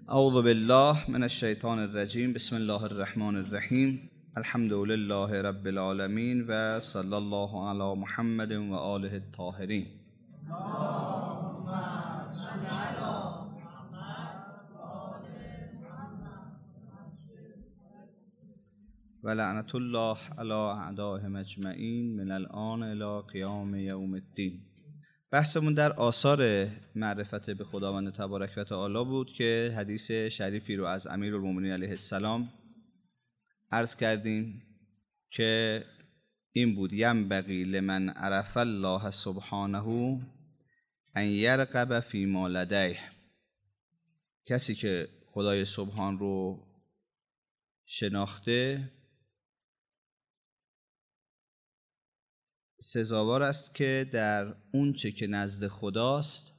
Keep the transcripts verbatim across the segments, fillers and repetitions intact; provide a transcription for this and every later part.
اعوذ بالله من الشیطان الرجیم. بسم الله الرحمن الرحیم. الحمد لله رب العالمین و صلی الله علی محمد و آله الطاهرین. و لعنت الله علی اعدائهم اجمعین من الآن الی قیام یوم الدین. بحثمون در آثار معرفت به خداوند تبارک و تعالی بود که حدیث شریفی رو از امیرالمومنین علیه السلام عرض کردیم که این بود: ینبغی لمن عرف الله سبحانه ان یرغب فیما لدیه. کسی که خدای سبحان رو شناخته سزاوار است که در اون چه که نزد خداست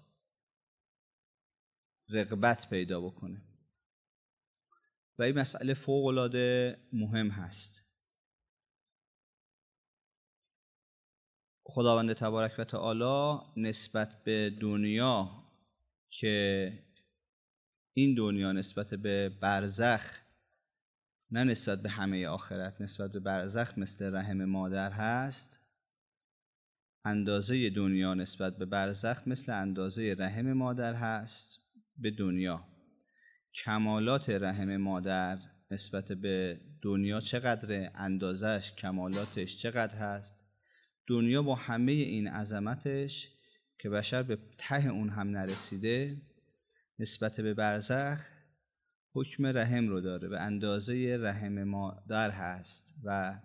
رغبت پیدا بکنه و این مسئله فوق‌العاده مهم هست. خداوند تبارک و تعالی نسبت به دنیا که این دنیا نسبت به برزخ، نه نسبت به همه آخرت، نسبت به برزخ مثل رحم مادر هست، اندازه دنیا نسبت به برزخ مثل اندازه رحم مادر هست به دنیا. کمالات رحم مادر نسبت به دنیا چقدره، اندازش کمالاتش چقدر هست. دنیا با همه این عظمتش که بشر به ته اون هم نرسیده، نسبت به برزخ حکم رحم رو داره، به اندازه رحم مادر هست و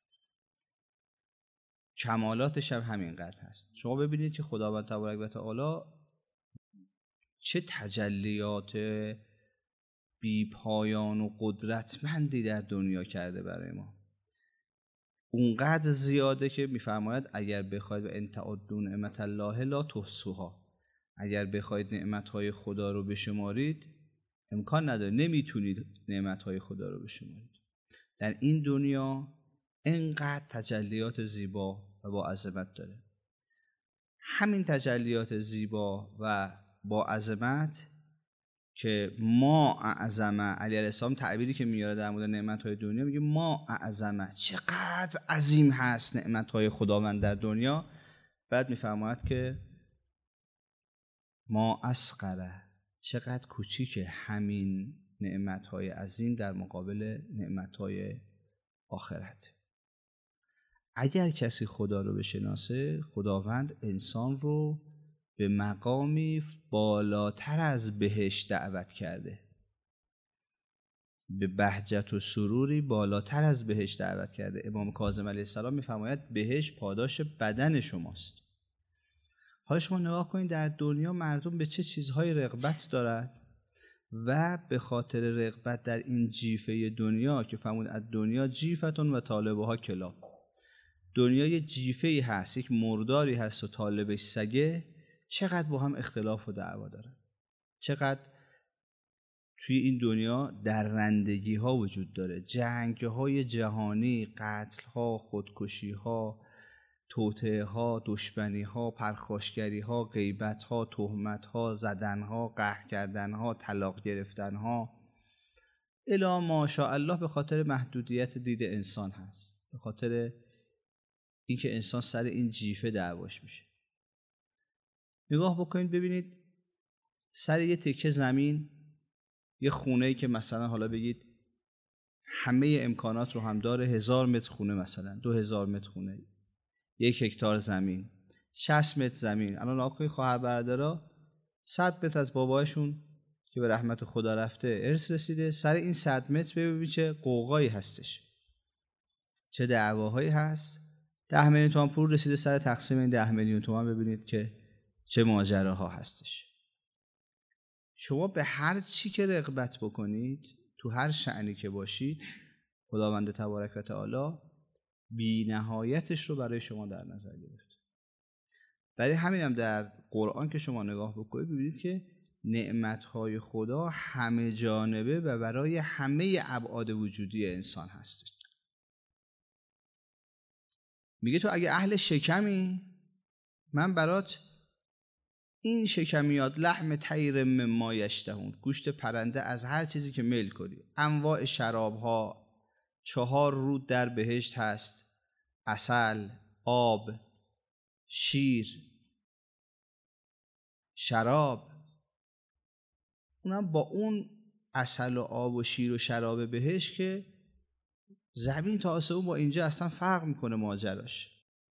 کمالاتش هم همینقدر هست. شما ببینید که خداوند تبارک و تعالی چه تجلیات بی پایان و قدرتمندی در دنیا کرده برای ما. اونقدر زیاده که میفرماید اگر بخواید و ان تعدوا نعمت الله لا تحصوها، اگر بخواید نعمتهای خدا رو بشمارید امکان نداره، نمیتونید نعمتهای خدا رو بشمارید. در این دنیا اینقدر تجلیات زیبا و با عظمت داره. همین تجلیات زیبا و با عظمت که ما اعظمه، علی علیه السلام تعبیری که میاره در مورد نعمت‌های دنیا میگه ما اعظمه، چقدر عظیم هست نعمت‌های خداوند در دنیا. بعد میفرماید که ما اصغره، چقدر کوچیکه همین نعمت‌های عظیم در مقابل نعمت‌های آخرت. اگر کسی خدا رو بشناسه، خداوند انسان رو به مقامی بالاتر از بهشت دعوت کرده، به بهجت و سروری بالاتر از بهشت دعوت کرده. امام کاظم علیه السلام میفرماید بهشت پاداش بدن شماست. حالا شما نگاه کنید در دنیا مردم به چه چیزهای رغبت دارن و به خاطر رغبت در این جیفه دنیا که فرمود از دنیا جیفتون و طالبها کلاب، دنیا یه جیفه‌ای هست، یک مرداری هست و طالبش سگه، چقدر با هم اختلاف و دعوا دارن، چقدر توی این دنیا درندگی ها وجود داره، جنگ های جهانی، قتل ها، خودکشی ها، توطئه ها، دشمنی ها، پرخاشگری ها، غیبت ها، تهمت ها، زدن ها، قهر کردن ها، طلاق گرفتن ها، الی ماشاءالله. به خاطر محدودیت دید انسان هست، به خاطر اینکه انسان سر این جیفه دعواش میشه. نگاه بکنید ببینید سر یه تکه زمین، یه خونه‌ای که مثلا حالا بگید همه امکانات رو هم داره، هزار متر خونه، مثلا دو هزار متر خونه، یک هکتار زمین، شصت متر زمین. الان آقای خواهر برادرها صد متر از بابایشون که به رحمت خدا رفته ارث رسیده، سر این صد متر ببینید چه قوقایی هستش، چه دعواهایی هست. ده میلیون تومان پول رسیده سر تقسیم این ده میلیون تومان، ببینید که چه ماجراها هستش. شما به هر چی که رغبت بکنید، تو هر شأنی که باشید، خداوند تبارک و تعالی بی نهایتش رو برای شما در نظر گرفت. برای همین هم در قرآن که شما نگاه بکنید ببینید که نعمتهای خدا همه جانبه و برای همه ابعاد وجودی انسان هستش. میگه تو اگه اهل شکمی، من برات این شکمیات لحم طیر مما یشتهون، گوشت پرنده از هر چیزی که میل کنی. انواع شراب ها، چهار رود در بهشت هست: عسل، آب، شیر، شراب. اونم با اون عسل و آب و شیر و شراب بهشت که زمین تا آسمون با اینجا اصلا فرق میکنه ماجراش.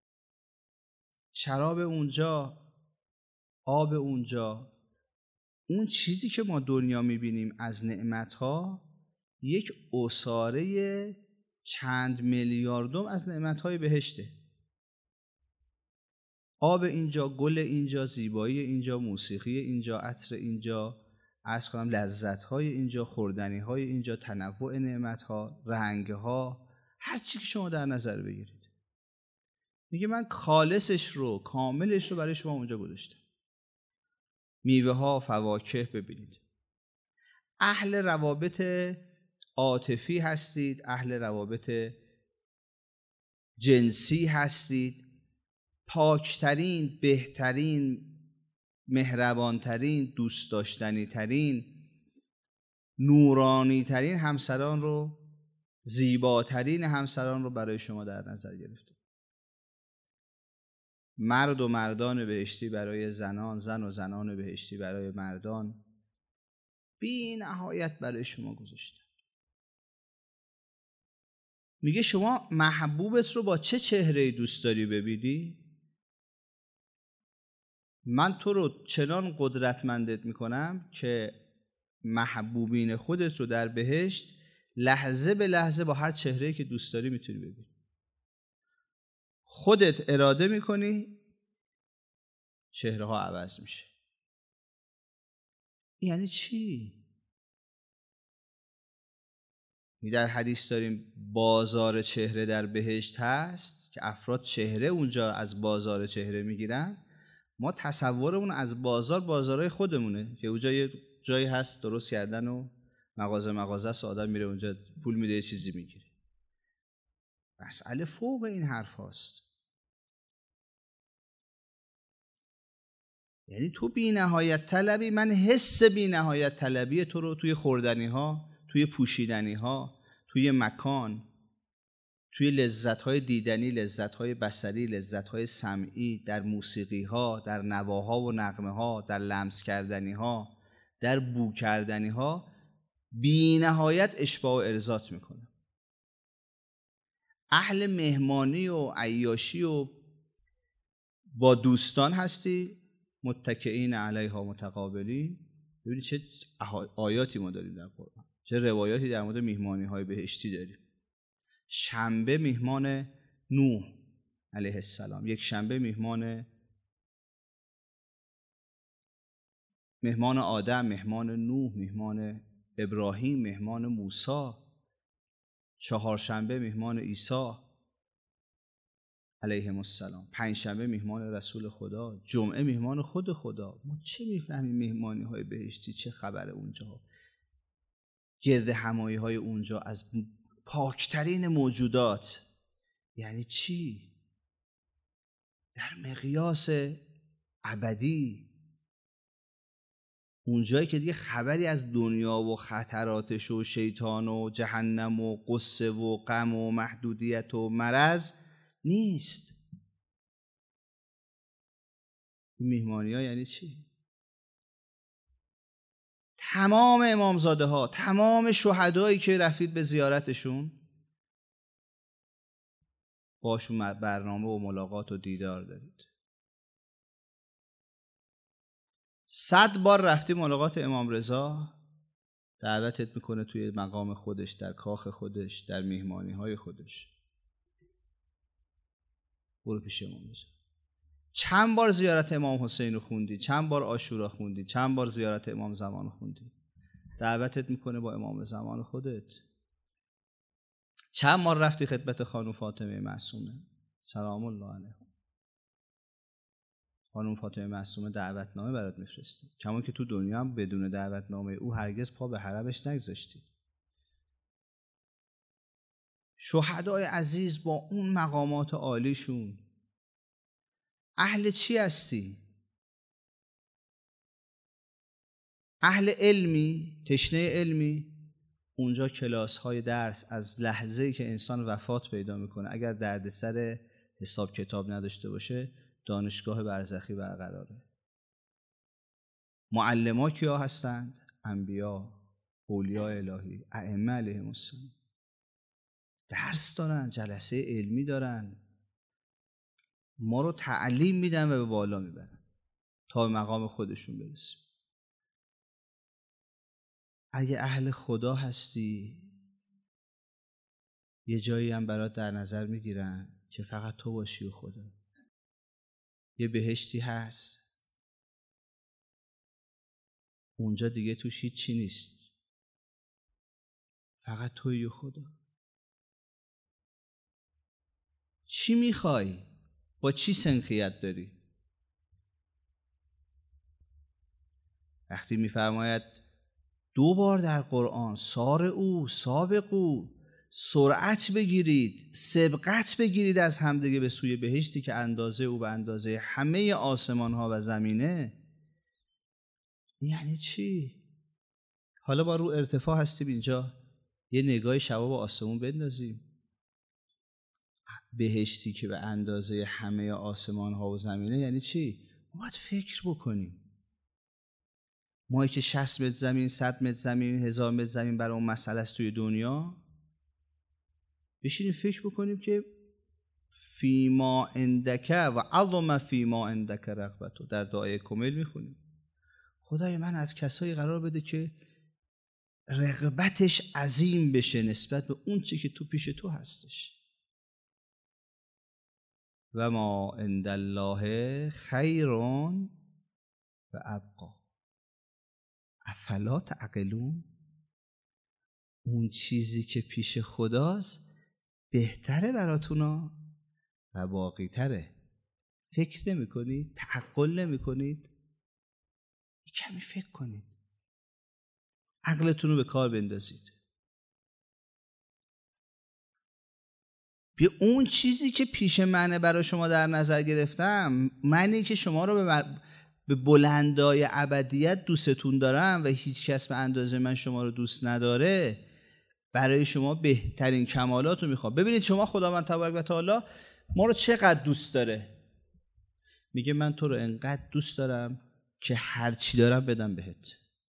شراب اونجا، آب اونجا، اون چیزی که ما دنیا میبینیم از نعمتها یک عصاره چند میلیاردم از نعمتهای بهشته. آب اینجا، گل اینجا، زیبایی اینجا، موسیقی اینجا، عطر اینجا، عرض کنم لذتهای اینجا، خوردنیهای اینجا، تنوع نعمتها، رنگها، هر چی که شما در نظر بگیرید. میگه من خالصش رو، کاملش رو برای شما اونجا گذاشتم. میوه ها، فواکه ببینید. اهل روابط عاطفی هستید، اهل روابط جنسی هستید، پاکترین، بهترین، مهربانترین، دوست داشتنی ترین، نورانی ترین همسران رو، زیباترین همسران رو برای شما در نظر گرفته. مرد و مردان بهشتی برای زنان، زن و زنان بهشتی برای مردان، بی نهایت برای شما گذاشته. میگه شما محبوبت رو با چه چهره‌ای دوست داری ببینی؟ من تو رو چنان قدرتمندت میکنم که محبوبین خودت رو در بهشت لحظه به لحظه با هر چهره‌ای که دوست داری میتونی ببینی. خودت اراده میکنی، چهره ها عوض میشه. یعنی چی؟ می در حدیث داریم بازار چهره در بهشت هست که افراد چهره اونجا از بازار چهره میگیرن. ما تصورمون از بازار بازارهای خودمونه که اونجا یه جایی هست درست کردن و مغازه مغازه است، آدم میره اونجا پول میده یه چیزی میگیره. مسئله فوق این حرف هاست. یعنی تو بی نهایت طلبی، من حس بی نهایت طلبی تو رو توی خوردنی ها، توی پوشیدنی ها، توی مکان، توی لذت‌های دیدنی، لذت‌های بصری، لذت‌های سمعی، در موسیقی‌ها، در نواها و نغمه‌ها، در لمس کردنی‌ها، در بو کردنی‌ها بی نهایت اشباع و ارضات میکنه. اهل مهمانی و عیاشی و با دوستان هستی، متکئین علیها متقابلین. ببینید چه آیاتی ما داریم در قرآن، چه روایاتی در مورد مهمانی‌های بهشتی داریم. شنبه میهمان نوح علیه السلام، یک شنبه میهمان مهمان آدم، مهمان نوح، مهمان ابراهیم، مهمان موسی. چهارشنبه میهمان عیسی علیهم السلام. پنجشنبه میهمان رسول خدا. جمعه میهمان خود خدا. ما چه میفهمیم مهمانی های بهشتی؟ چه خبره اونجا؟ گرد همایی های اونجا از پاکترین موجودات. یعنی چی؟ در مقیاس ابدی، اونجایی که دیگه خبری از دنیا و خطراتش و شیطان و جهنم و قصه و غم و محدودیت و مرض نیست. میهمانی ها یعنی چی؟ تمام امامزاده ها، تمام شهدایی که رفتید به زیارتشون، باشون برنامه و ملاقات و دیدار دارید. صد بار رفتی ملاقات امام رضا، دعوتت میکنه توی مقام خودش، در کاخ خودش، در میهمانی های خودش. برو پیش امام رضا. چند بار زیارت امام حسین رو خوندی، چند بار عاشورا خوندی، چند بار زیارت امام زمان خوندی، دعوتت میکنه با امام زمان خودت. چند بار رفتی خدمت خانم فاطمه معصومه سلام الله علیها، خانم فاطمه معصومه دعوتنامه برات میفرسته، کما که تو دنیا هم بدون دعوتنامه او هرگز پا به حرمش نگذاشتی. شهدای عزیز با اون مقامات عالیشون، اهل چی هستی؟ اهل علمی، تشنه علمی، اونجا کلاس های درس از لحظه‌ای که انسان وفات پیدا میکنه اگر دردسر حساب کتاب نداشته باشه دانشگاه برزخی برقراره. معلما کیا هستند؟ انبیا، اولیاء الهی، ائمه علیهم السلام. درس دارن، جلسه علمی دارن، ما رو تعلیم میدن و به بالا میبرن تا به مقام خودشون برسیم. اگه اهل خدا هستی یه جایی هم برات در نظر میگیرن که فقط تو باشی و خدا. یه بهشتی هست اونجا دیگه توش هیچی نیست، فقط توی و خدا. چی میخوای؟ با چی سنخیت داری؟ وقتی میفرماید دو بار در قرآن سار او سابقو، سرعت بگیرید، سبقت بگیرید از همدیگه به سوی بهشتی که اندازه او به اندازه همه آسمان ها و زمینه، یعنی چی؟ حالا با رو ارتفاع هستیم اینجا یه نگاه شباب آسمون بندازیم. بهشتی که به اندازه همه آسمان ها و زمینه یعنی چی؟ ما باید فکر بکنیم. ما که شصت متر زمین، صد متر زمین، هزار متر زمین برای اون مسئله است توی دنیا، بشینیم فکر بکنیم که فیما عندک و عظم فیما عندک رغبتو. در دعای کمیل میخونیم خدای من از کسایی قرار بده که رغبتش عظیم بشه نسبت به اون چی که تو پیش تو هستش. و ما عند الله خیر و ابقا افلا تعقلون. اون چیزی که پیش خداست بهتره براتونا و باقی تره. فکر نمی کنید؟ تعقل نمی کنید؟ کمی فکر کنید، عقلتون رو به کار بندازید. به اون چیزی که پیش منه برای شما در نظر گرفتم، منی که شما رو به, بر... به بلندای ابدیت دوستتون دارم و هیچ کس به اندازه من شما رو دوست نداره، برای شما بهترین کمالات رو میخوام. ببینید شما خداوند تبارک و تعالی ما رو چقدر دوست داره. میگه من تو رو انقدر دوست دارم که هر چی دارم بدم بهت.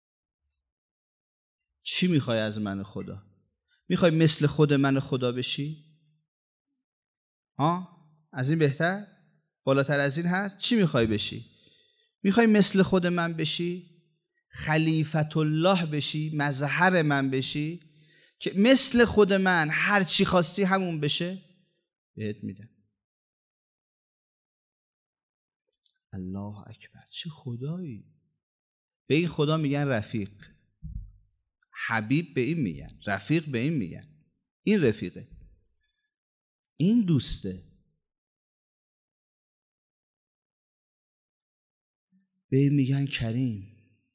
چی میخوای از من خدا؟ میخوای مثل خود من خدا بشی؟ ها؟ از این بهتر؟ بالاتر از این هست؟ چی میخوای بشی؟ میخوای مثل خود من بشی؟ خلیفت الله بشی؟ مظهر من بشی؟ که مثل خود من هر چی خواستی همون بشه؟ بهت میدم. الله اکبر، چه خدایی! به این خدا میگن رفیق. حبیب به این میگن، رفیق به این میگن. این رفیقه، این دوسته. به این میگن کریم،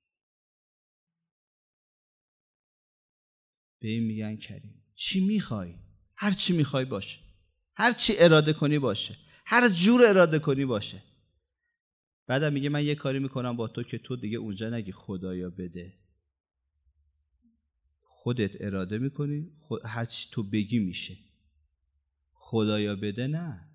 به این میگن کریم. چی میخوای؟ هر چی میخوای باشه، هر چی اراده کنی باشه، هر جور اراده کنی باشه. بعدم میگه من یه کاری میکنم با تو که تو دیگه اونجا نگی خدایا بده. خودت اراده میکنی، خود هر چی تو بگی میشه. خدایا بده نه.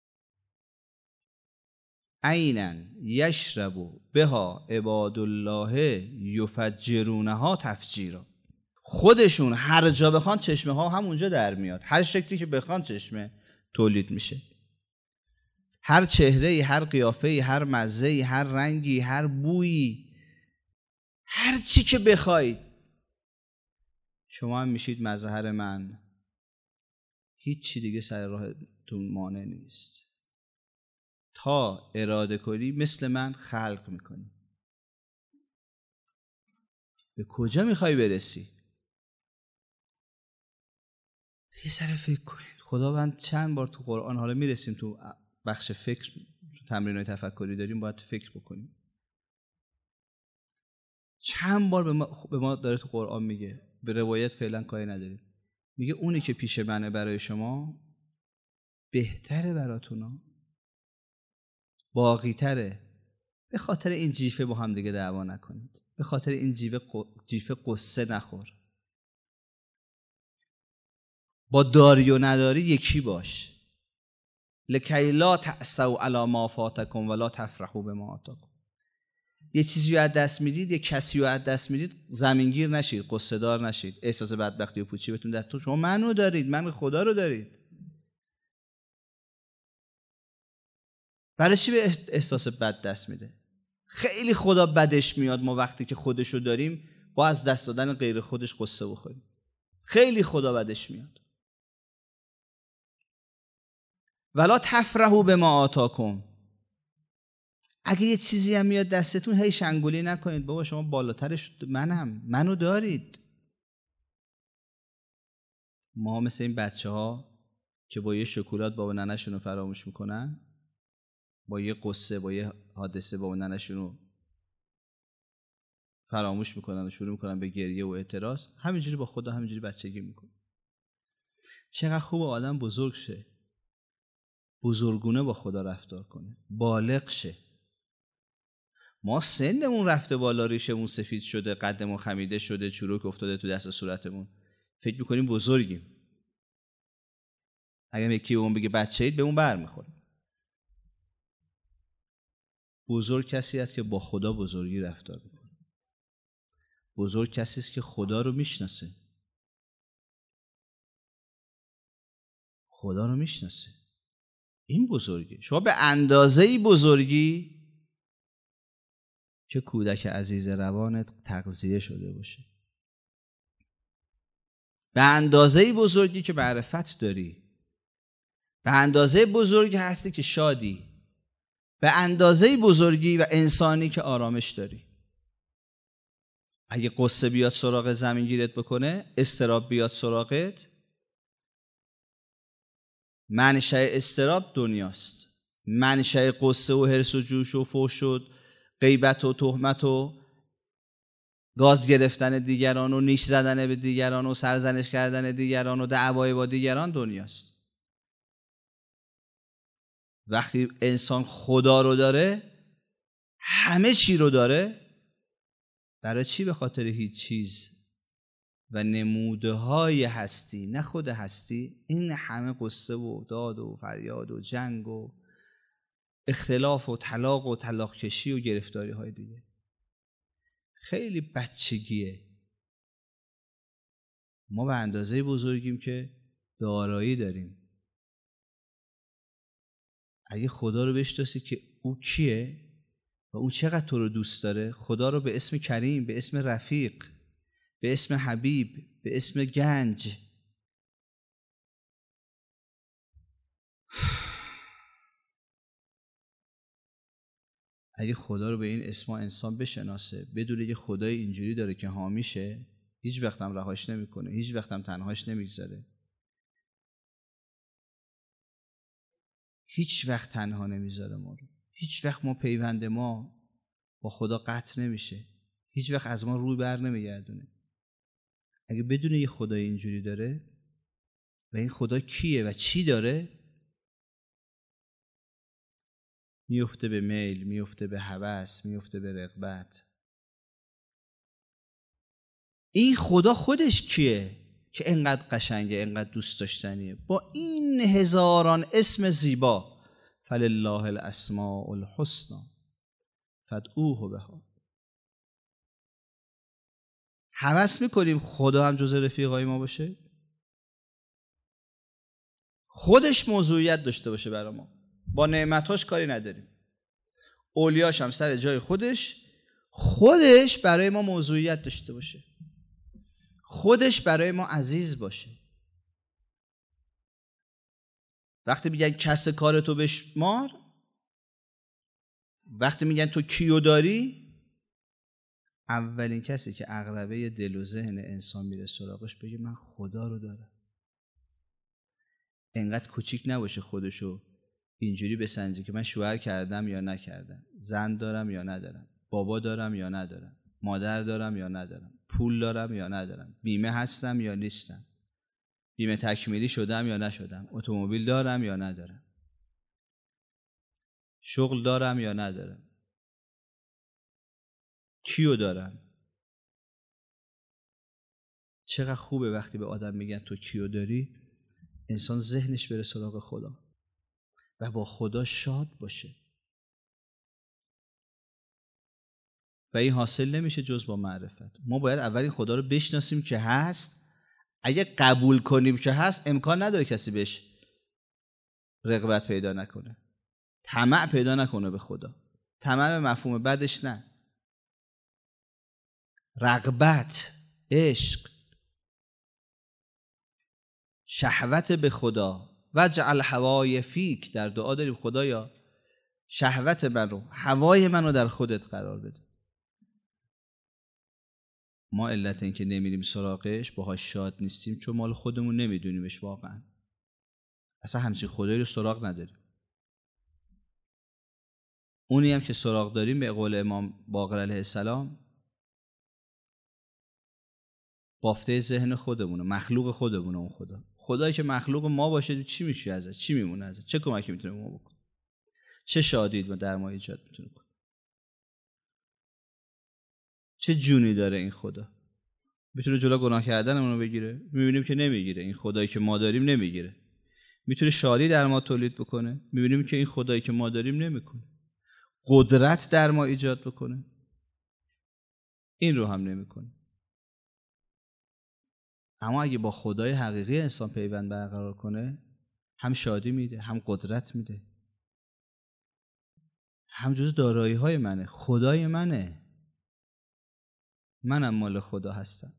عینن یشربو بها عباد الله یفجرونها تفجیرا. خودشون هر جا بخوان چشمه ها همونجا در میاد، هر شکلی که بخوان چشمه تولید میشه. هر چهره‌ای، هر قیافه‌ای، هر مزه‌ای، هر رنگی، هر بویی، هر چی که بخواید. شما هم میشید مظهر من، هیچ چی دیگه سر راهتون مانع نیست. تا اراده کنی مثل من خلق میکنی. به کجا میخوای برسی؟ یه سر فکر کنید. خداوند چند بار تو قرآن، حالا میرسیم تو بخش فکر، تو تمرینای تفکری داریم، باید فکر بکنیم. چند بار به ما, به ما داره تو قرآن میگه، به روایت فعلا کاری نداریم، میگه اونی که پیش منه برای شما بهتره براتونا، باقی تره. به خاطر این جیفه با هم دیگه دعوا نکنید. به خاطر این جیوه جیفه قصه نخور. با داری و نداری یکی باش. لکی لا تأسوا علی ما فاتکم ولا تفرحوا بما آتاکم. یه چیزی رو از دست میدید، یه کسی رو از دست میدید، زمینگیر نشید، قصه دار نشید، احساس بدبختی و پوچی بهتون در تو. شما منو دارید، من خدا رو دارید. برای چی به احساس بد دست میده؟ خیلی خدا بدش میاد ما وقتی که خودشو داریم با از دست دادن غیر خودش قصه بخوریم. خیلی خدا بدش میاد. ولا تفرحوا بما آتاکم. اگه یه چیزی هم میاد دستتون هی شنگولی نکنید. بابا شما بالاترش منم، منو دارید. ما مثل این بچه ها که با یه شکلات بابا ننه‌شون رو فراموش میکنن، با یه قصه، با یه حادثه بابا ننه‌شون رو فراموش میکنن و شروع میکنن به گریه و اعتراض. همینجوری با خدا همینجوری بچگی میکنه. چقدر خوب آدم بزرگ شه، بزرگونه با خدا رفتار کنه، بالغ شه. ما سنمون رفته بالا، ریشمون سفید شده، قدمون خمیده شده، چروک افتاده تو دست صورتمون، فکر میکنیم بزرگیم. اگه یکی اون بگه بچه‌اید به اون برمیخوره. بزرگ کسی است که با خدا بزرگی رفتار میکنه. بزرگ کسی است که خدا رو میشناسه. خدا رو میشناسه. این بزرگی. شما به اندازه‌ای بزرگی که کودک عزیز روانت تغذیه شده باشه. به اندازه‌ای بزرگی که معرفت داری. به اندازه بزرگی هستی که شادی. به اندازه بزرگی و انسانی که آرامش داری. اگه قصه بیاد سراغ زمین گیرت بکنه، اضطراب بیاد سراغت، منشأ اضطراب دنیاست. منشأ قصه و حرص و جوش و فحش و غیبت و تهمت و گاز گرفتن دیگران و نیش زدن به دیگران و سرزنش کردن دیگران و دعوای با دیگران دنیاست. وقتی انسان خدا رو داره، همه چی رو داره، برای چی؟ به خاطر هیچ چیز و نموده های هستی، نه خود هستی، این همه قصه و داد و فریاد و جنگ و اختلاف و طلاق و طلاق کشی و گرفتاری های دیگه. خیلی بچگیه. ما به اندازه بزرگیم که دارایی داریم. اگه خدا رو بشناسی که او کیه و او چقدر تو رو دوست داره، خدا رو به اسم کریم، به اسم رفیق، به اسم حبیب، به اسم گنج، اگه خدا رو به این اسم انسان بشناسه، بدونه که خدای اینجوری داره که حامیشه، هیچ وقت هم رهاش نمیکنه، هیچ وقت هم تنهاش نمیگذاره، هیچ وقت تنها نمیذاره ما رو، هیچ وقت ما پیوند ما با خدا قطع نمیشه، هیچ وقت از ما روی بر نمیگردونه. اگه بدونه یه خدای اینجوری داره و این خدا کیه و چی داره، میفته به میل، میفته به هوس، میفته به رغبت. این خدا خودش کیه که انقدر قشنگه، انقدر دوست داشتنیه، با این هزاران اسم زیبا، فلله الاسماء الحسنی فادعوه بها. هوس میکنیم خدا هم جز رفیقای ما باشه؟ خودش موضوعیت داشته باشه برای ما، با نعمتاش کاری نداریم، اولیاش هم سر جای خودش، خودش برای ما موضوعیت داشته باشه، خودش برای ما عزیز باشه. وقتی میگن کس کارتو بشمار، وقتی میگن تو کیو داری، اولین کسی که عقربه دل و ذهن انسان میره سراغش بگه من خدا رو دارم. انقدر کوچیک نباشه خودشو اینجوری بسنجه که من شوهر کردم یا نکردم، زن دارم یا ندارم، بابا دارم یا ندارم، مادر دارم یا ندارم، پول دارم یا ندارم، بیمه هستم یا نیستم، بیمه تکمیلی شدم یا نشدم، اتومبیل دارم یا ندارم، شغل دارم یا ندارم، کیو دارم. چقدر خوبه وقتی به آدم میگن تو کیو داری، انسان ذهنش بره سراغ خدا و با خدا شاد باشه. و این حاصل نمیشه جز با معرفت. ما باید اول این خدا رو بشناسیم که هست. اگه قبول کنیم که هست، امکان نداره کسی بهش رغبت پیدا نکنه، طمع پیدا نکنه به خدا. طمع به مفهوم بدش نه، رغبت، عشق، شهوت به خدا. وجعل هوای فیک، در دعا داریم خدایا شهوت من رو، هوای من رو در خودت قرار بده. ما علت این که نمیریم سراغش، باهاش شاد نیستیم، چون مال خودمون نمیدونیمش واقعا. اصلا همچین خدایی رو سراغ نداریم. اونی هم که سراغ داریم به قول امام باقر علیه السلام بافته ذهن خودمونه، مخلوق خودمونه. اون خدا، خدایی که مخلوق ما باشه، چی میشه ازش؟ چی میمونه ازش؟ چه کمکی میتونه ما بکنه؟ چه شادی در ما ایجاد میتونه کنه؟ چه جونی داره این خدا؟ میتونه جلو گناه کردنمون رو بگیره؟ میبینیم که نمیگیره. این خدایی که ما داریم نمیگیره. میتونه شادی در ما تولید بکنه؟ میبینیم که این خدایی که ما داریم نمیکنه. قدرت در ما ایجاد بکنه؟ این رو هم نمیکنه. اما اگه با خدای حقیقی انسان پیوند برقرار کنه، هم شادی میده، هم قدرت میده، هم جز دارایی های منه، خدای منه، منم مال خدا هستم.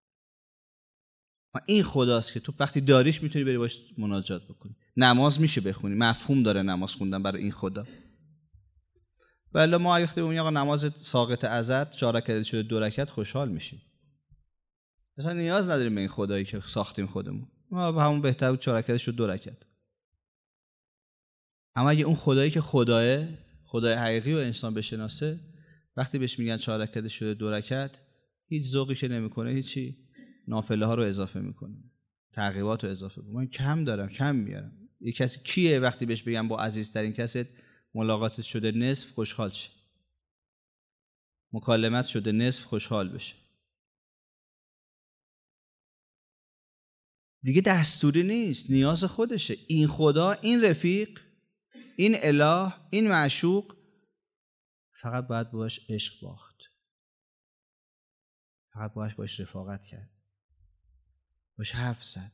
و این خداست که تو وقتی داریش میتونی بری باش مناجات بکنی. نماز میشه بخونی، مفهوم داره نماز خوندن برای این خدا. ولی ما اگه بگیم آقا نماز ساقط ازت چهار رکعت شده دو رکعت، خوشحال میشیم. مثلا نیاز نداریم به این خدایی که ساختیم خودمون. ما به همون بهتر بود چهار رکعت شد دو رکعت. اما اگه اون خدایی که خداه، خدای حقیقی و انسان بشناسه، وقتی بهش میگن چهار رکعت شده دو رکعت، هیچ ذوقی که نمیکنه، هیچی، نافله ها رو اضافه میکنه، تعقیبات رو اضافه میکنه. من کم دارم، کم میارم. یه کسی کیه وقتی بهش بگم با عزیزترین کست ملاقاتت شده نصف، خوشحال شه؟ مکالمت شده نصف، خوشحال بشه؟ دیگه دستوری نیست، نیاز خودشه. این خدا، این رفیق، این اله، این معشوق، فقط باید باش عشق باخت، فقط باید باش رفاقت کرد، باش حرف زد.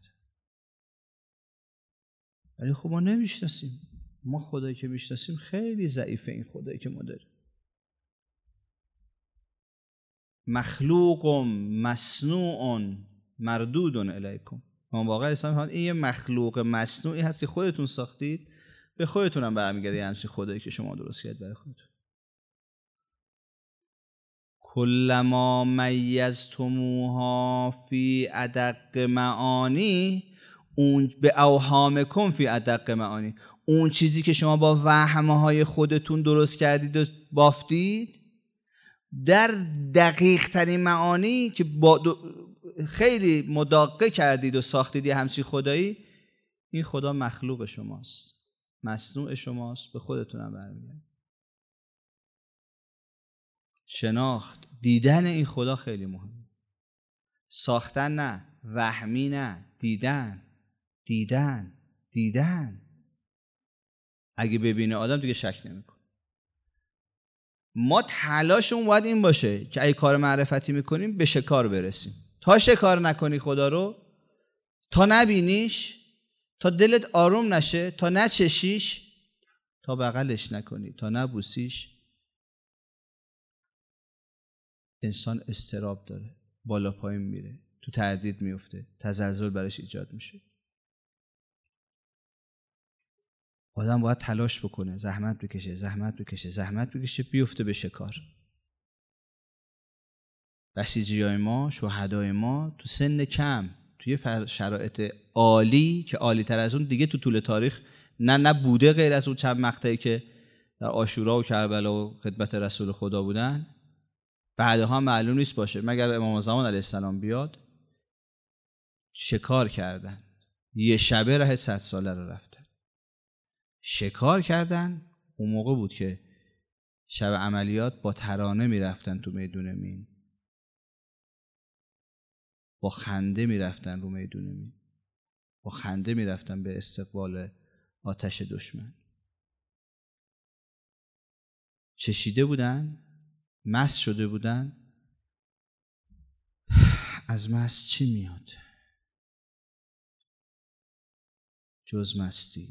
ولی خب ما نمیشناسیم. ما خدایی که میشناسیم خیلی ضعیفه. این خدایی که ما داریم مخلوق مصنوع مردود الیکم. ما واقعا اسلام این یه مخلوق مصنوعی هست که خودتون ساختید، به خودتون هم برمیگرده. یعنی خدایی که شما درست کردید برای خودتون. کلما میزتموها فی ادق معانی، اون به اوهامکم فی ادق معانی، اون چیزی که شما با وهمهای خودتون درست کردید و بافتید در دقیق ترین معانی که با خیلی مدقق کردید و ساختید یه همچین خدایی، این خدا مخلوق شماست، مصنوع شماست، به خودتون هم برمیگرده. شناخت، دیدن این خدا خیلی مهمه. ساختن نه، وهمی نه، دیدن، دیدن، دیدن. اگه ببینه آدم دیگه شک نمیکنه. ما تلاشمون باید این باشه که اگه کار معرفتی میکنیم به شکار برسیم. تا شکار نکنی خدا رو، تا نبینیش، تا دلت آروم نشه، تا نچشیش، تا بغلش نکنی، تا نبوسیش، انسان استراب داره، بالا پایین میره، تو تردید میفته، تزلزل براش ایجاد میشه. آدم باید تلاش بکنه، زحمت بکشه، زحمت بکشه، زحمت بکشه، بیفته به شکار. بسیجیای ما، شهدای ما تو سن کم، توی شرایط عالی که عالی تر از اون دیگه تو طول تاریخ نه نه بوده، غیر از اون چند مقطعی که در عاشورا و کربلا و خدمت رسول خدا بودن، بعدها معلوم نیست باشه مگر امام زمان علیه السلام بیاد. شکار کردن، یه شبه راه صد ساله رو رفتن. شکار کردن. اون موقع بود که شب عملیات با ترانه میرفتن تو میدون مین، با خنده میرفتن رو میدون می با خنده میرفتن به استقبال آتش دشمن. چشیده بودن، مست شده بودن. از مست چی میاد جز مستی؟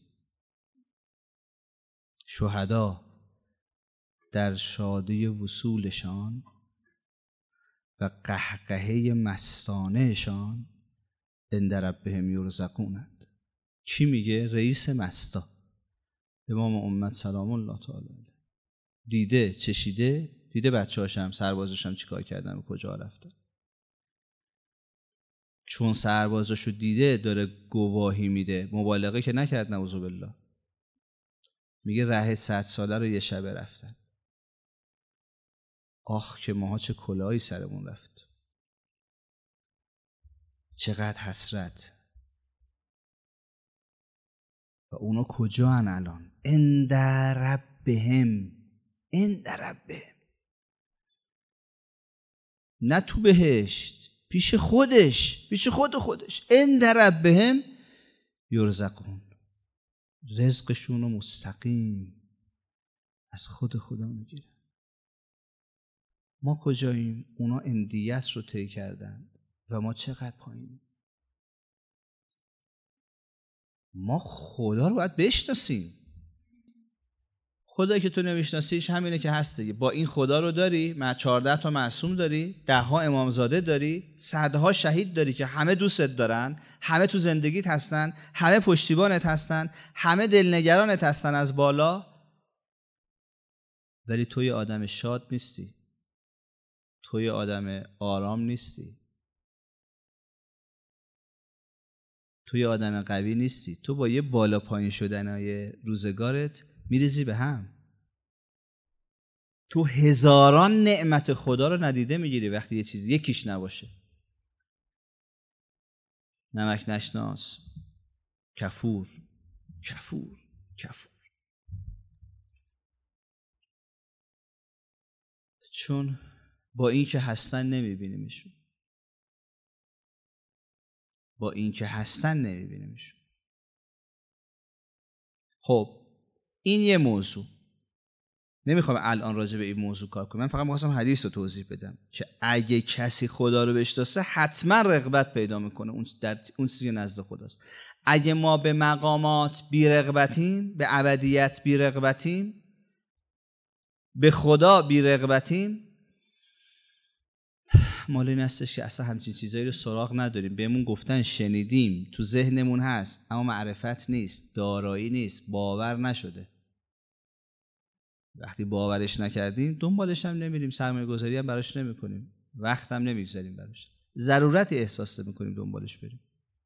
شهدا در شادی وصولشان و قهقهه مستانهشان عند ربهم یرزقونند. کی میگه؟ رئیس مستا، امام امت سلام الله تعالی علیه. دیده، چشیده، دیده بچه‌هاشم سربازاشم چیکار کردن و کجا رفتن. چون سربازاشو دیده داره گواهی میده، مبالغه که نکرد نعوذ بالله. میگه ره صد ساله رو یه شبه رفتن. آخ که ماها چه کلاهی سرمون رفت، چقدر حسرت. و اونا کجا هن الان؟ عند ربهم، عند ربهم، نه تو بهشت، پیش خودش، پیش خود خودش. عند ربهم یرزقون، رزقشون رو مستقیم از خود خدا میگیرن. ما کجاییم؟ اونا اندیت رو طی کردن و ما چقدر پایینیم. ما خدا رو باید بشناسیم. خدایی که تو نمیشناسیش همینه که هست دیگه. با این خدا رو داری، مع چهارده تا معصوم داری، ده ها امامزاده داری، صدها شهید داری که همه دوستت دارن، همه تو زندگیت هستن، همه پشتیبانت هستن، همه دلنگرانت هستن از بالا، ولی توی آدم شاد نیستی، توی آدم آرام نیستی، توی آدم قوی نیستی. تو با یه بالا پایین شدنای روزگارت میریزی به هم. تو هزاران نعمت خدا رو ندیده میگیری وقتی یه چیز یکیش نباشه. نمک نشناس، کفور، کفور، کفور. چون با این که هستن نمیبینیمشون، با این که هستن نمیبینیمشون. خب این یه موضوع. نمیخوام الان راجع به این موضوع کار کنم، من فقط می‌خواستم حدیث رو توضیح بدم که اگه کسی خدا رو بشناسه حتما رغبت پیدا میکنه اون در اون چیزی نزد خداست. اگه ما به مقامات بی‌رغبتیم، به ابدیت بی‌رغبتیم، به خدا بی‌رغبتیم، مال این هستش که اصلا همچین چیزایی رو سراغ نداریم. بهمون گفتن، شنیدیم، تو ذهنمون هست، اما معرفت نیست، دارایی نیست، باور نشده. وقتی باورش نکردیم دنبالش هم نمیریم، سرمایه گذاری هم براش نمی کنیم، وقت هم نمیگذاریم براش، ضرورتی احساس نمی کنیم دنبالش بریم.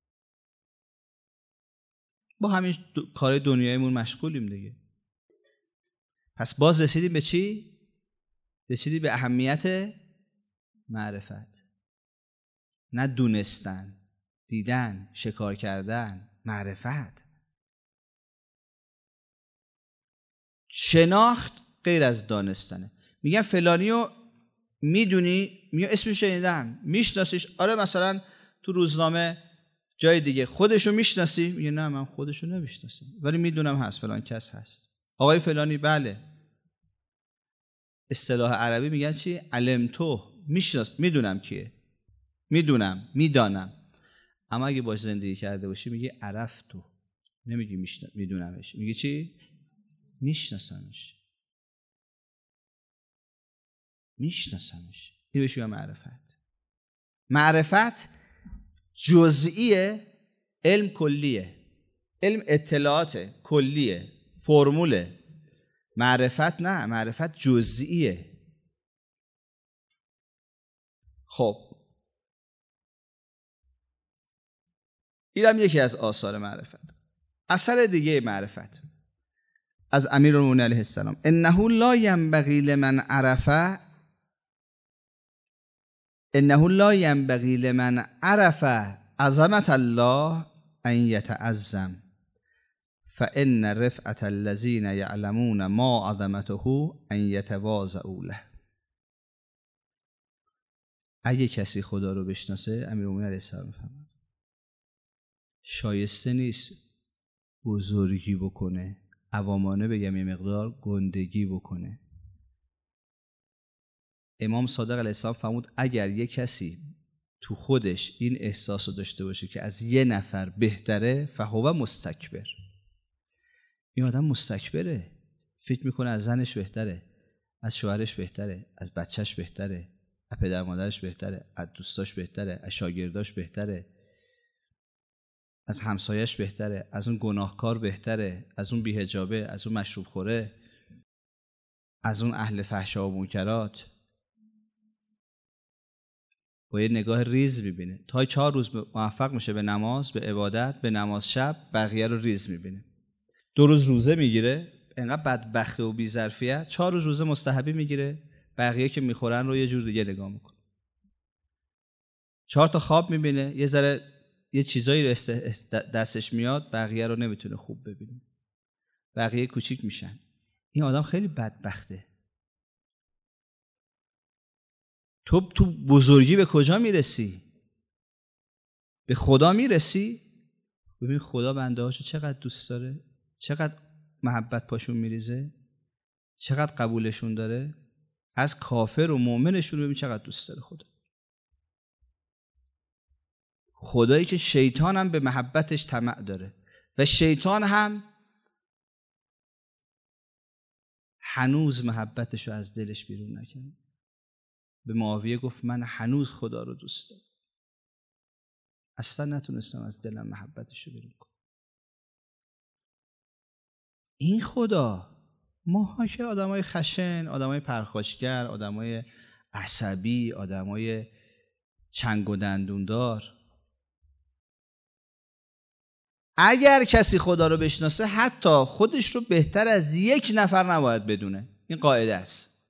با همین دو... کار دنیایمون مشغولیم دیگه. پس باز رسیدیم به چی؟ رسیدیم به اهمیت معرفت، نه دونستن، دیدن، شکار کردن، معرفت. شناخت غیر از دانستنه. میگن فلانیو میدونی، میگه اسمش شنیدم، میشناسیش؟ آره مثلا تو روزنامه جای دیگه. خودشو میشناسی؟ میگه نه من خودشو نمیشناسم ولی میدونم هست، فلان کس هست. آقای فلانی؟ بله. اصطلاح عربی میگن چی؟ علمتو، میشناس، میدونم کیه، میدونم، میدانم. اما اگه باش زندگی کرده باشی میگه عرفتو، نمیگی میشناسم، میدونمش، میگه چی؟ میشناسمش، میشناسمش. این بهش میگن معرفت. معرفت جزئیه، علم کلیه. علم اطلاعات کلیه، فرموله. معرفت نه، معرفت جزئیه. خب اینم یکی از آثار معرفت. اثر دیگه معرفت از امیرالمومنین علیه السلام: انه لا ینبغی لمن عرف انه لا ینبغی لمن عرف عظمت الله ان یتعظم فان رفعت الذین یعلمون ما عظمته ان یتواضعوا له. اگه کسی خدا رو بشناسه، امیرالمومنین علیه السلام میفهمه شایسته نیست بزرگی بکنه، عوامانه بگم یه مقدار گندگی بکنه. امام صادق علیه السلام فرمود اگر یه کسی تو خودش این احساس رو داشته باشه که از یه نفر بهتره، فهو مستکبر. این آدم مستکبره، فکر میکنه از زنش بهتره، از شوهرش بهتره، از بچهش بهتره، از پدر مادرش بهتره، از دوستاش بهتره، از شاگرداش بهتره، از همسایش بهتره، از اون گناهکار بهتره، از اون بی‌حجابه، از اون مشروب خوره، از اون اهل فحشا و منکرات. با یه نگاه ریز میبینه. تا چهار روز موفق میشه به نماز، به عبادت، به نماز شب، بقیه رو ریز میبینه. دو روز روزه میگیره، انقدر بدبخته و بی‌ظرفیت، چهار روز روزه مستحبی میگیره، بقیه که میخورن رو یه جور دیگه نگاه میکنه. چهار تا خواب میبینه، یه ذره یه چیزایی دستش میاد، بقیه رو نمیتونه خوب ببینه، بقیه کوچیک میشن. این آدم خیلی بدبخته. تو تو بزرگی به کجا میرسی؟ به خدا میرسی؟ ببین خدا بنده هاشو چقدر دوست داره، چقدر محبت پاشون میریزه، چقدر قبولشون داره. از کافر و مؤمنشون ببین چقدر دوست داره خدا. خدایی که شیطان هم به محبتش طمع داره و شیطان هم هنوز محبتشو از دلش بیرون نکنه. به معاویه گفت من هنوز خدا رو دوست دارم، اصلا نتونستم از دلم محبتشو بیرون کنم. این خدا، ما که آدمای خشن، آدمای پرخاشگر، آدمای عصبی، آدمای چنگ و دندوندار، اگر کسی خدا رو بشناسه حتی خودش رو بهتر از یک نفر نباید بدونه. این قاعده است.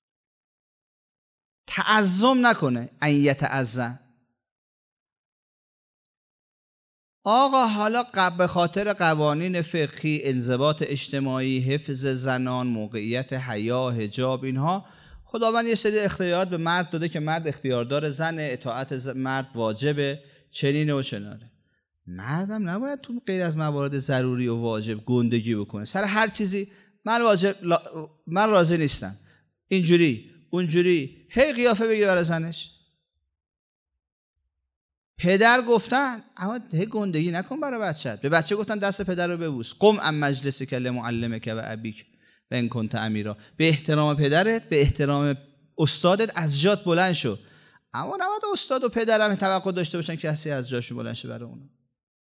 تعظم نکنه، ان یتعظم. آقا حالا به خاطر قوانین فقهی، انضباط اجتماعی، حفظ زنان، موقعیت حیا، حجاب، اینها خداوند یه سری اختیارات به مرد داده که مرد اختیاردار زنه، اطاعت مرد واجبه، چنینه و چنانه. مردم نباید تو غیر از موارد ضروری و واجب گندگی بکنه سر هر چیزی. من واجب من راضی نیستم، اینجوری اونجوری، هی قیافه بگیره برای زنش. پدر گفتن اما هی گندگی نکن برای بچه‌ت. به بچه گفتن دست پدر رو ببوس. قم ام مجلسک لمعلمک و ابیک و ان کنت امیرا. به احترام پدرت، به احترام استادت از جات بلند شو. اما نباید استاد و پدرم توقع داشته باشن کسی از جاشو بلند شه برای اون.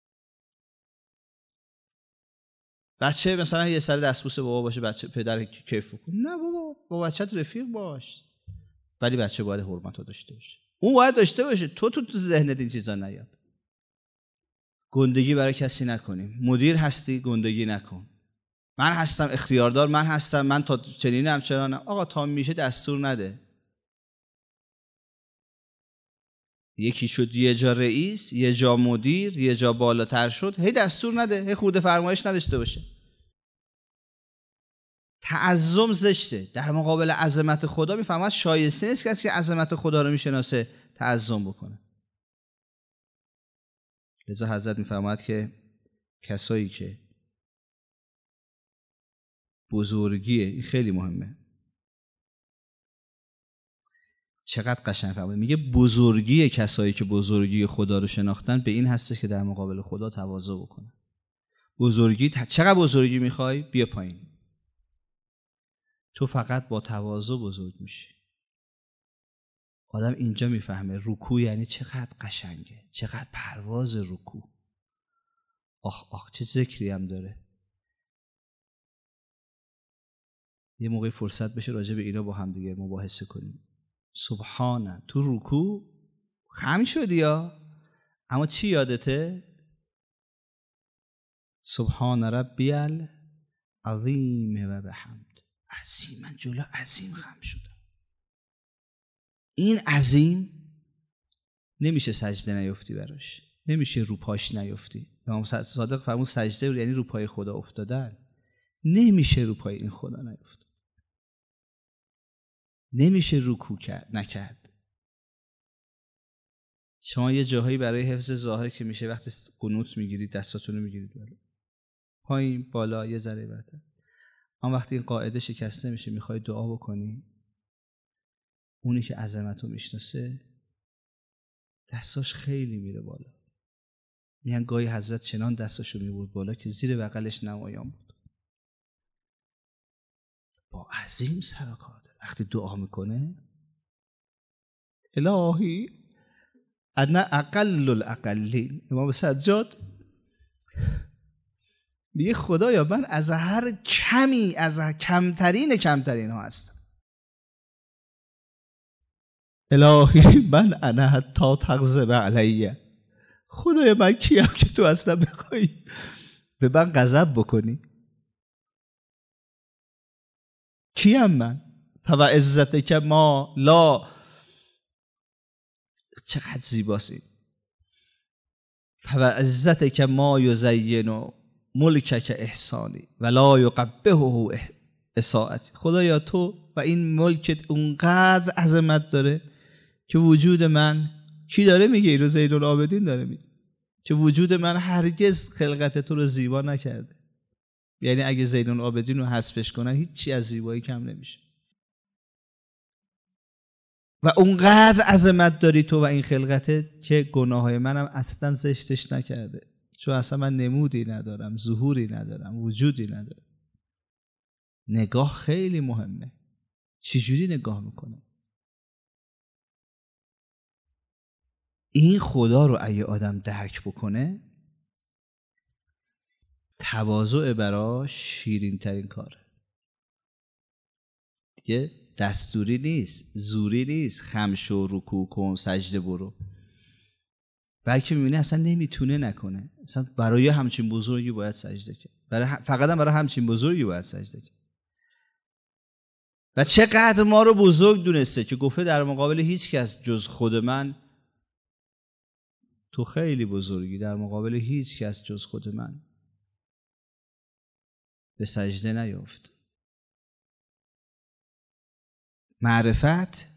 بچه مثلا یه سر دستبوس بابا باشه، بچه پدر کیف کنه. نه بابا، با بچه‌ت رفیق باش، ولی بچه باید حرمت داشته باشه. اون باید داشته باشه. تو تو تو ذهنت این چیزا نیاد. گندگی برای کسی نکنیم. مدیر هستی گندگی نکن. من هستم اختیاردار، من هستم، من تا چنینم چرا نه. آقا تا میشه دستور نده. یکی شد یه جا رئیس، یه جا مدیر، یه جا بالاتر شد، هی دستور نده، هی خورده فرمایش نداشته باشه. تعظم زشته. در مقابل عظمت خدا میفهمد شایسته نیست کسی که عظمت خدا رو میشناسه تعظم بکنه. لذا حضرت میفهمد که کسایی که بزرگیه، این خیلی مهمه. چقدر قشنگ فهمید. میگه بزرگی کسایی که بزرگی خدا رو شناختن به این هستش که در مقابل خدا تواضع بکنن. بزرگی چقدر بزرگی میخوای؟ بیا پایین. تو فقط با تواضع بزرگ میشی. آدم اینجا میفهمه رکوع یعنی چقدر قشنگه، چقدر پرواز رکوع. آخ آخ چه ذکری هم داره. یه موقع فرصت بشه راجع به اینا با هم دیگه مباحثه کنیم. سبحانه، تو رکوع خم شدی یا اما چی یادته؟ سبحان ربی العظیم و بحمد. عظیم، من جلو عظیم خم شدم. این عظیم نمیشه سجده نیفتی براش، نمیشه رو پاش نیفتی. امام صادق فرمود سجده یعنی رو پای خدا افتادن. نمیشه رو پای این خدا نیفت، نمیشه رکوع کرد نکرد. شما یه جاهایی برای حفظ ظاهر که میشه وقتی قنوت میگیرید دستاتون رو میگیرید بالا، پایین بالا یه ذره برتر. اما وقتی این قاعده شکسته میشه میخوای دعا بکنی، اونی که عظمت رو میشناسه دستاش خیلی میره بالا. میگن گاهی حضرت چنان دستاشو میبرد بالا که زیر بغلش نمایان بود. با عظیم سر و کار داره. وقتی دعا میکنه الهی انا اقل الاقلین، امام سجاد میگه خدایا من از هر کمی، از کمترین کمترین ها هستم. الهی من انا حتی تغضب علیه، خدایا من کیم که تو اصلا بخوای به من غضب بکنی؟ کیم من؟ فو عزتک ما لا، چقدر زیباست این، فو عزتک ما یزین ملکک احسانی ولا یقبحه اساءتی. خدایا تو و این ملکت اونقدر عظمت داره که وجود من، کی داره میگه؟ اینو زین العابدین داره میگه که وجود من هرگز خلقت تو رو زیبا نکرده. یعنی اگه زین العابدین رو حذفش کنن هیچی از زیبایی کم نمیشه. و اونقدر عظمت داری تو و این خلقته که گناههای منم اصلا زشتش نکرده، چون اصلا من نمودی ندارم، ظهوری ندارم، وجودی ندارم. نگاه خیلی مهمه. چجوری نگاه میکنه؟ این خدا رو اگه آدم درک بکنه، تواضع براش شیرین ترین کاره. دیگه دستوری نیست، زوری نیست، خمشو رکوع کن سجده برو، بلکه میبینه اصلا نمیتونه نکنه. اصلا برای همچین بزرگی باید سجده کرد، برای فقط هم برای همچین بزرگی باید سجده کرد. و چقدر ما رو بزرگ دونسته که گفته در مقابل هیچ کس جز خود من تو خیلی بزرگی، در مقابل هیچ کس جز خود من به سجده نیافت. معرفت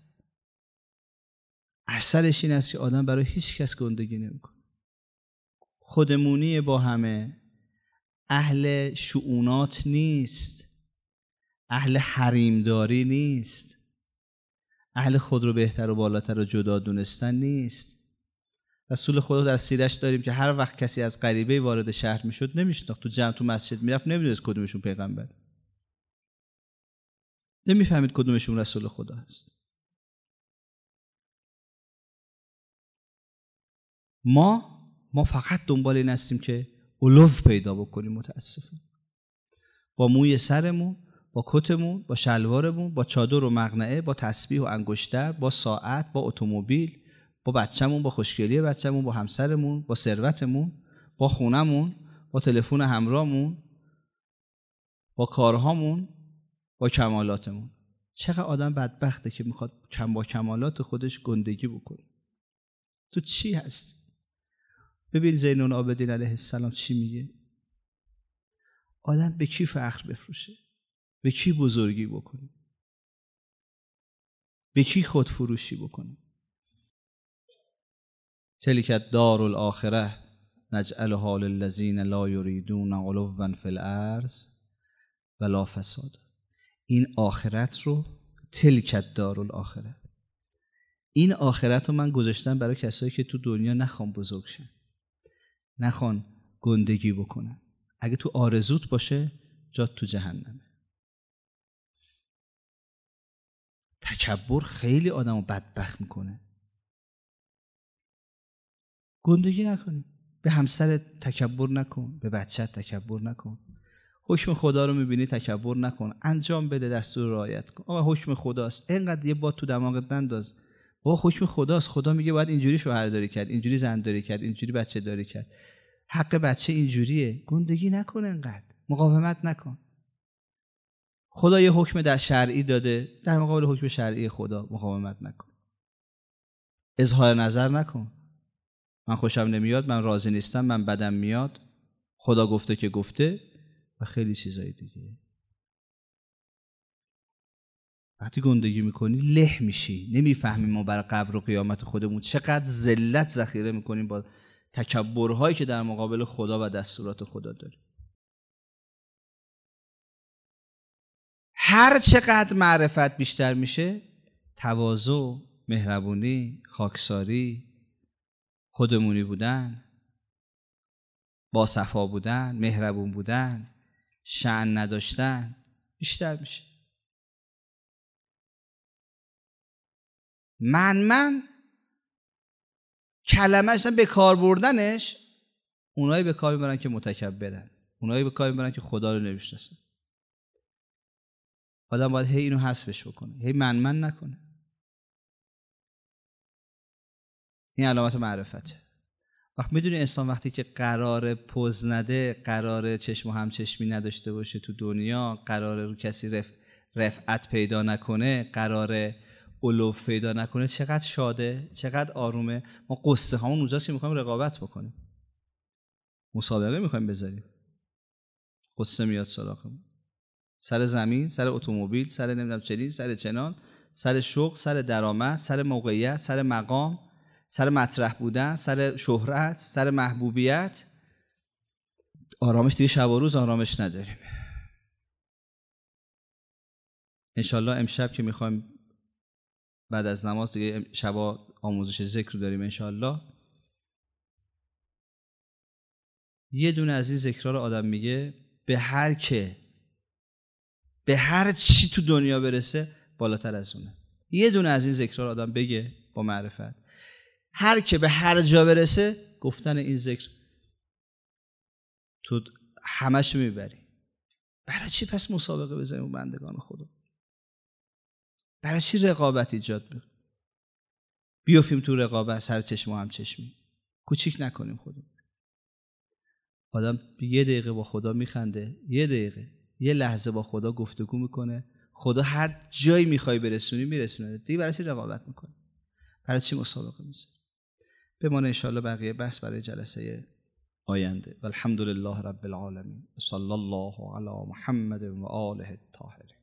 اثرش این است که آدم برای هیچ کس گندگی نمیکنه. خودمونی با همه، اهل شؤونات نیست، اهل حریمداری نیست، اهل خود رو بهتر و بالاتر و جدا دونستن نیست. رسول خدا در سیرش داریم که هر وقت کسی از غریبه وارد شهر میشد نمیشناخت، تو جمع تو مسجد میرفت نمیدونست کدومشون پیغمبر، نمیفهمید کدومشون رسول خدا هست. ما ما فقط دنبال این هستیم که علو پیدا بکنیم. متاسفم با موی سرمون، با کتمون، با شلوارمون، با چادر و مقنعه، با تسبیح و انگشتر، با ساعت، با اتومبیل، با بچه‌مون، با خوشگلی بچه‌مون، با همسرمون، با ثروتمون، با خونمون، با تلفن همراهمون، با کارهامون، با کمالاتمون. چقدر آدم بدبخته که میخواد کم با کمالات خودش گندگی بکنه. تو چی هستی؟ ببین زین العابدین علیه السلام چی میگه؟ آدم به کی فخر بفروشه؟ به کی بزرگی بکنه؟ به کی خود فروشی بکنه؟ تلک الدار الاخره نجعلها للذین لا یریدون علوا فی الارض ولا فساد. این آخرت رو، تلک الدار الاخره، این آخرت رو من گذاشتم برای کسایی که تو دنیا نخوان بزرگ شن، نخوان گندگی بکنن. اگه تو آرزوت باشه جات تو جهنمه. تکبر خیلی آدمو بدبخت میکنه. گندگی نکنی، به همسرت تکبر نکن، به بچت تکبر نکن. حکم خدا رو میبینی تکبر نکن، انجام بده، دستور رعایت کن. آقا حکم خداست، اینقدر یه باد تو دماغت ننداز. آقا حکم خداست، خدا میگه باید اینجوری شوهرداری کرد، اینجوری زنداری کرد، اینجوری بچه داری کرد، حق بچه اینجوریه. گندگی نکن، اینقدر مقاومت نکن. خدا یه حکم در شرعی داده، در مقابل حکم شرعی خدا مقاومت نکن. اظهار نظر نکن، من خوشم نمیاد، من راضی نیستم، من بدم میاد، خدا گفته که گفته، و خیلی چیزایی دیگه. وقتی گندگی میکنی له میشی، نمیفهمی ما برای قبر و قیامت خودمون چقدر ذلت ذخیره میکنیم با تکبرهایی که در مقابل خدا و دستورات خدا داریم. هر چقدر معرفت بیشتر میشه، تواضع، مهربونی، خاکساری، خودمونی بودن، با صفا بودن، مهربون بودن، شأن نداشتن بیشتر میشه. من من کلمه اصلا به کار بردنش، اونایی به کار میبرن که متکبرن، اونایی به کار میبرن که خدا رو نمیشناسن. آدم باید هی اینو حذفش بکنه، هی من من نکنه. این علامت معرفته. وقت میدونی انسان وقتی که قرار پوز نده، قرار چشم و همچشمی نداشته باشه تو دنیا، قرار رو کسی رف... رفعت پیدا نکنه، قرار علوف پیدا نکنه، چقدر شاده، چقدر آرومه. ما قصه هامون اونجاست که میخوایم رقابت بکنیم، مسابقه میخوایم بذاریم، قصه میاد سراغمون، سر زمین، سر اتومبیل، سر نمیدونم چنین، سر چنان، سر شغل، سر درآمد، سر موقعیت، سر مقام، سر مطرح بودن، سر شهرت، سر محبوبیت. آرامش دیگه شب و روز آرامش نداریم. انشالله امشب که میخوایم بعد از نماز دیگه شبا آموزش ذکر داریم، انشالله یه دونه از این ذکرها رو آدم میگه به هر که به هر چی تو دنیا برسه بالاتر از اونه. یه دونه از این ذکرها رو آدم بگه با معرفت، هر که به هر جا برسه گفتن این ذکر تو همش میبری. برای چی پس مسابقه بزنیم اون بندگان خدا؟ برای چی رقابت ایجاد بکنیم؟ بیافتیم تو رقابت، سر چشم و هم چشمی کوچیک نکنیم خدا. آدم یه دقیقه با خدا میخنده، یه دقیقه یه لحظه با خدا گفتگو میکنه، خدا هر جایی میخوای برسونی میرسونه. دیگه برای چی رقابت میکنه؟ برای چی مسابقه میذاری؟ بمانه انشاءالله بقیه بحث برای جلسه آینده. والحمدلله رب العالمین. صلی الله علی محمد و آله الطاهرین.